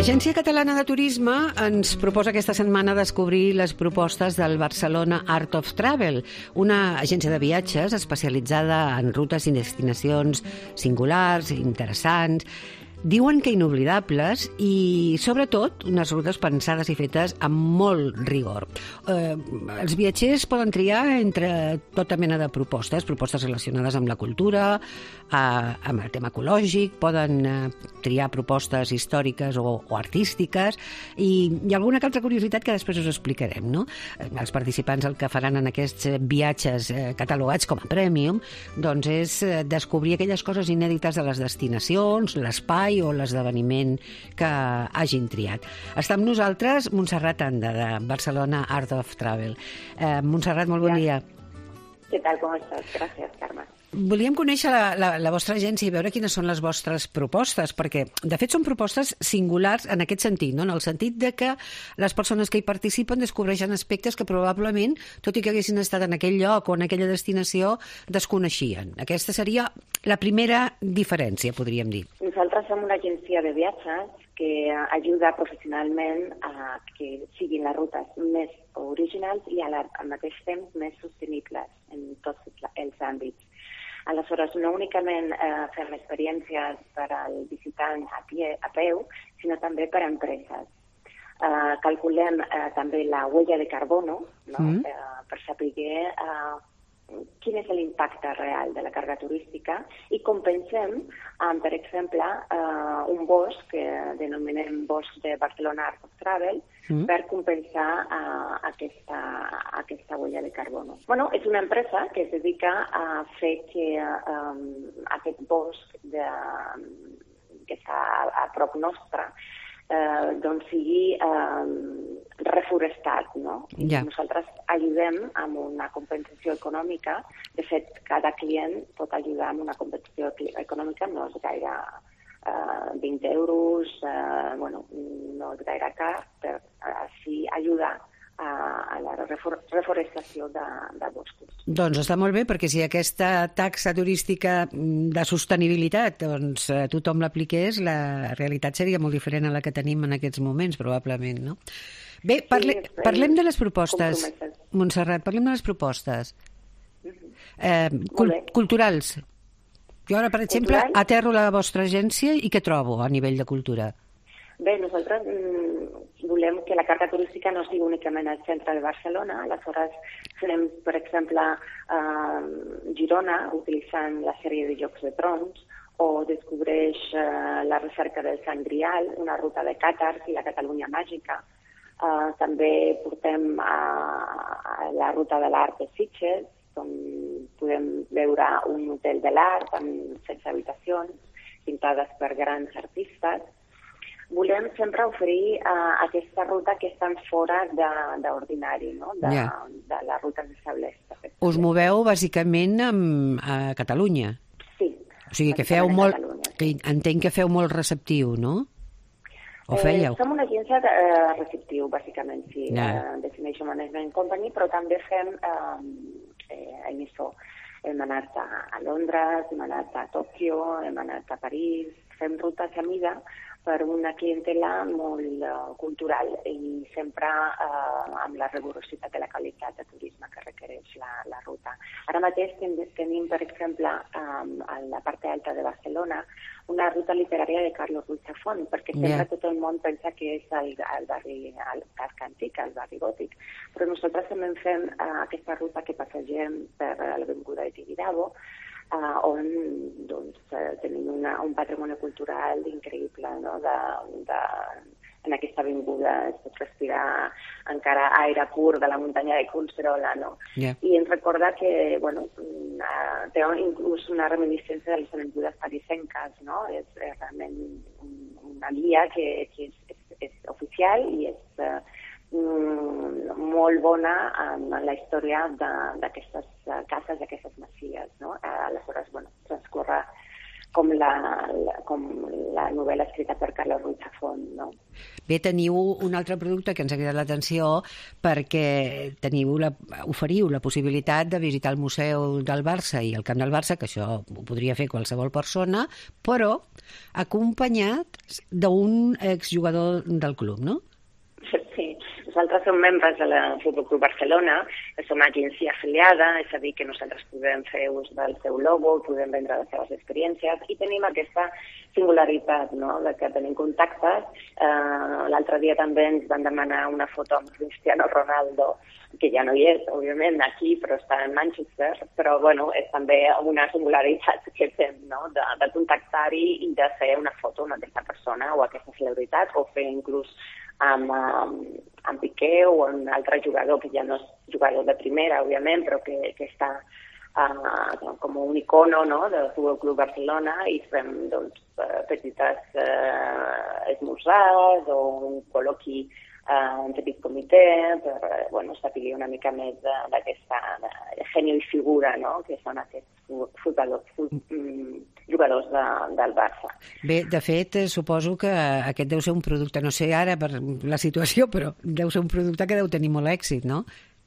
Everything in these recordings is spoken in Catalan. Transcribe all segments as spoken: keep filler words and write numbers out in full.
L'Agència Catalana de Turisme ens proposa aquesta setmana descobrir les propostes del Barcelona Art of Travel, una agència de viatges especialitzada en rutes i destinacions singulars, interessants, diuen que inoblidables i, sobretot, unes rutes pensades i fetes amb molt rigor. Eh, els viatgers poden triar entre tota mena de propostes, propostes relacionades amb la cultura, eh, amb el tema ecològic, poden eh, triar propostes històriques o, o artístiques i, i alguna altra curiositat que després us explicarem, no? Els participants el que faran en aquests viatges eh, catalogats com a Premium doncs és eh, descobrir aquelles coses inèdites de les destinacions, l'espai o l'esdeveniment que hagin triat. Està amb nosaltres Montserrat Anda, de Barcelona Art of Travel. Eh, Montserrat, molt bon dia. Què tal, com estàs? Gràcies, Carme. Volíem conèixer la, la, la vostra agència i veure quines són les vostres propostes, perquè, de fet, són propostes singulars en aquest sentit, no? En el sentit de que les persones que hi participen descobreixen aspectes que probablement, tot i que haguessin estat en aquell lloc o en aquella destinació, desconeixien. Aquesta seria la primera diferència, podríem dir. Nosaltres som una agència de viatges que ajuda professionalment a que siguin les rutes més originals i al mateix temps més sostenibles en tots els àmbits. Aleshores, no únicament eh, fem experiències per al visitant a, pie, a peu, sinó també per a empreses. Eh, calculem eh, també la huella de carbono, no? mm. eh, per saber eh, quin és l'impacte real de la càrrega turística i compensem amb, per exemple, eh, un bosc que denominem bosc de Barcelona Art of Travel mm. per compensar eh, aquesta, aquesta huella de carbono. Bueno, és una empresa que es dedica a fer que eh, aquest bosc de, que està a, a prop nostre Eh, doncs sigui eh, reforestat, no? Ja. Nosaltres ajudem amb una compensació econòmica. De fet, cada client pot ajudar amb una compensació econòmica, no és gaire eh, vint euros, eh, bueno, no és gaire car, per així ajudar a, a la reforestació de, de boscos. Doncs està molt bé, perquè si aquesta taxa turística de sostenibilitat doncs, tothom l'apliqués, la realitat seria molt diferent a la que tenim en aquests moments, probablement, no? Bé, parle, sí, parlem de les propostes. Montserrat, parlem de les propostes. Eh, cul culturals. Jo ara, per exemple, Cultural? aterro la vostra agència i què trobo a nivell de cultura? Bé, nosaltres mm, volem que la carta turística no sigui únicament al centre de Barcelona. Aleshores, fem, per exemple, eh, Girona, utilitzant la sèrie de Jocs de Trons, o descobreix eh, la recerca del Sant Grial, una ruta de càtars i la Catalunya màgica. Eh, també portem a, a la ruta de l'art de Sitges, on podem veure un hotel de l'art amb setze habitacions, pintades per grans artistes. Volem sempre oferir uh, aquesta ruta que estan fora d'ordinari, no? de, yeah. de les rutes establertes. Us moveu bàsicament amb, a Catalunya? Sí. O sigui que feu molt, que entenc que feu molt receptiu, no? O fèieu? Eh, som una agència de, uh, receptiu, bàsicament, sí. Yeah. Uh, Destination Management Company, però també fem uh, eh, emissor. Hem anat a, a Londres, hem anat a Tòquio, hem anat a París, fem rutes a mida per una clientela molt uh, cultural i sempre uh, amb la rigorositat de la qualitat de turisme que requereix la, la ruta. Ara mateix ten, tenim, per exemple, um, a la part alta de Barcelona, una ruta literària de Carlos Ruiz Zafón, perquè sempre yeah. tot el món pensa que és el, el barri el casc antic, el barri gòtic. Però nosaltres també fem uh, aquesta ruta que passegem per l'Avinguda de Tibidabo, Uh, on doncs, uh, tenim una, un patrimoni cultural increïble, no? de, de, en aquesta avinguda es pot respirar encara aire pur de la muntanya de Collserola, no? Yeah. I ens recorda que bueno, uh, té inclús una reminiscència de les avingudes parisenques, no? És, és realment una guia que, que és, és, és oficial i és uh, molt bona en la història d'aquestes cases, d'aquestes masies, no? Aleshores, bueno, transcorre com la, la, com la novel·la escrita per Carles Ruiz Zafón, no? Bé, teniu un altre producte que ens ha cridat l'atenció perquè teniu la, oferiu la possibilitat de visitar el Museu del Barça i el Camp del Barça, que això ho podria fer qualsevol persona, però acompanyat d'un exjugador del club, no? Sí, nosaltres som membres de la Futbol Club Barcelona, som agència afiliada, és a dir, que nosaltres podem fer ús del seu logo, podem vendre les seves experiències i tenim aquesta singularitat, no?, de que tenim contactes. Eh, L'altre dia també ens van demanar una foto amb Cristiano Ronaldo, que ja no hi és, òbviament, aquí, però està en Manchester, però, bueno, és també una singularitat que fem, no?, de, de contactar-hi i de fer una foto amb aquesta persona o aquesta celebritat, o fer inclús amb, amb, amb Piqué o un altre jugador que ja no és jugador de primera, òbviament, però que, que està uh, com un icono, no?, del Futbol Club Barcelona, i fem, doncs, petites uh, esmorzades o un col·loqui, uh, un petit comitè per, bueno, saber una mica més d'aquesta genio i figura, no?, que són aquests futbolors, jugadors de, del Barça. Bé, de fet, suposo que aquest deu ser un producte, no sé ara per la situació, però deu ser un producte que deu tenir molt èxit, no?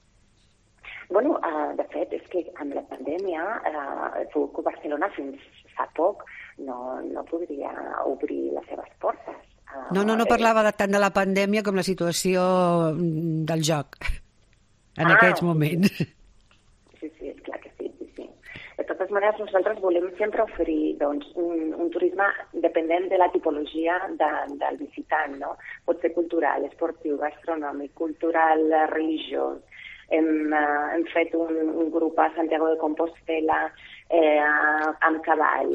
Bueno, uh, de fet, és que amb la pandèmia, uh, el Futbol Club Barcelona fins fa poc no, no podria obrir les seves portes. Uh, no, no, no parlava de, tant de la pandèmia com la situació del joc en ah, aquests moments. Sí, sí, és clar que sí, sí, sí. De totes maneres, nosaltres volem sempre oferir, doncs, un, un turisme dependent de la tipologia de, del visitant, no? Pot ser cultural, esportiu, gastronòmic, cultural, religiós. Hem, uh, hem fet un, un grup a Santiago de Compostela eh, amb cavall,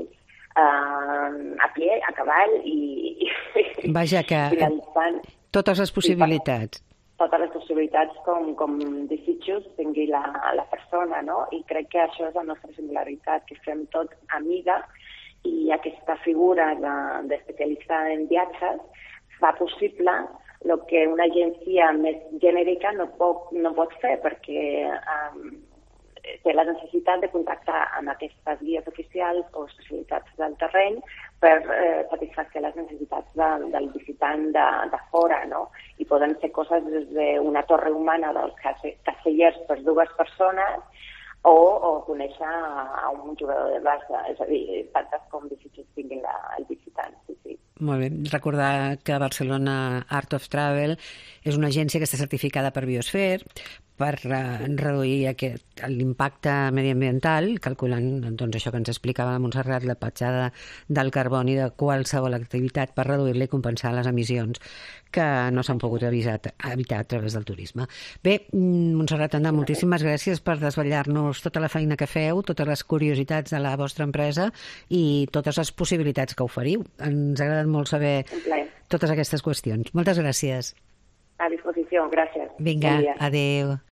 uh, a pie, a cavall i... Vaja, que finalitzant, totes les possibilitats. Totes les possibilitats com, com desitjos tingui la, la persona, no? I crec que això és la nostra singularitat, que fem tot a mida, i aquesta figura d'especialista en viatges fa possible el que una agència més genèrica no pot, no pot fer, perquè um, té la necessitat de contactar amb aquestes guies oficials o especialitats del terreny per eh, satisfer les necessitats de, del visitant de, de fora, no? I poden ser coses des d'una torre humana dels castellers per dues persones o, o conèixer a un jugador de Barça, és a dir, tantes com desitjos tinguin la, el visitant, sí, sí. Molt bé. Recordar que Barcelona Art of Travel és una agència que està certificada per Biosphere per reduir aquest, l'impacte mediambiental, calculant doncs, això que ens explicava la Montserrat, la petjada del carboni de qualsevol activitat per reduir-la i compensar les emissions que no s'han pogut evitar, evitar a través del turisme. Bé, Montserrat Andà, moltíssimes gràcies per desvetllar-nos tota la feina que feu, totes les curiositats de la vostra empresa i totes les possibilitats que oferiu. Ens ha agradat molt saber totes aquestes qüestions. Moltes gràcies. A disposició, gràcies. Vinga, adéu.